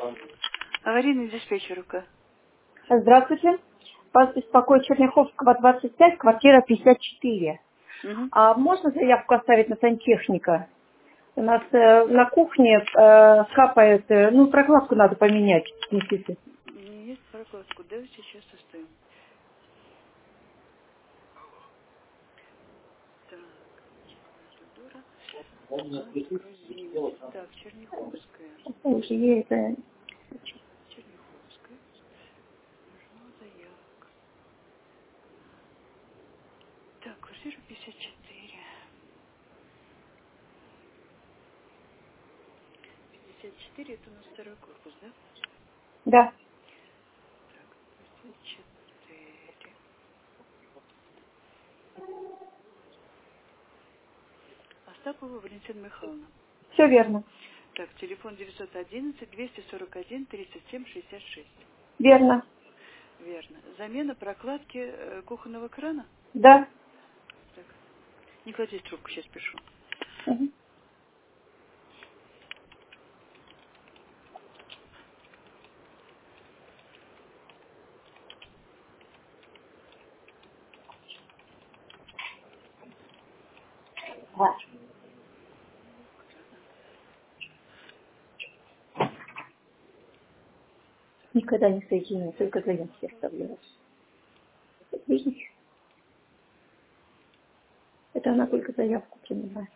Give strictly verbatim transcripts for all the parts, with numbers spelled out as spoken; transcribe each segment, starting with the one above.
Аварийный диспетчер УК. Здравствуйте. Вас беспокоит Черняховского, двадцать пять, квартира пятьдесят четыре. Угу. А можно заявку оставить на сантехника? У нас э, на кухне э, капает, э, ну, прокладку надо поменять. Несите. Не есть прокладку, да, сейчас оставим. Так, дура. Отгрузились. Так, Черняховская. Уже ей это... Черняховская. Нужна заявка. Так, квартира пятьдесят четыре. пятьдесят четыре это у нас второй корпус, да? Да, Так, пятьдесят четыре. Остапова Валентина Михайловна. все верно. Так, телефон девятьсот одиннадцать двести сорок один тридцать семь шестьдесят шесть. Верно. Верно. Замена прокладки э, кухонного крана? Да. Так. Не кладите трубку, сейчас пишу. Мгм. Да. Никогда не соединю, только заявки оставляешь. Видишь? Это она только заявку принимает.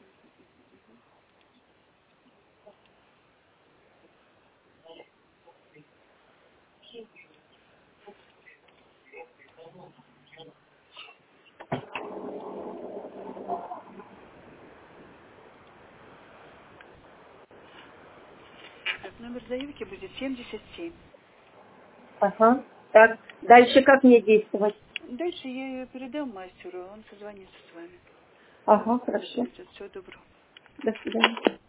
Так, номер заявки будет семьдесят семь. Ага. Так, дальше как мне действовать? Дальше я ее передам мастеру, он созвонится с вами. Ага, хорошо. Подтвердит. Всего доброго. До свидания.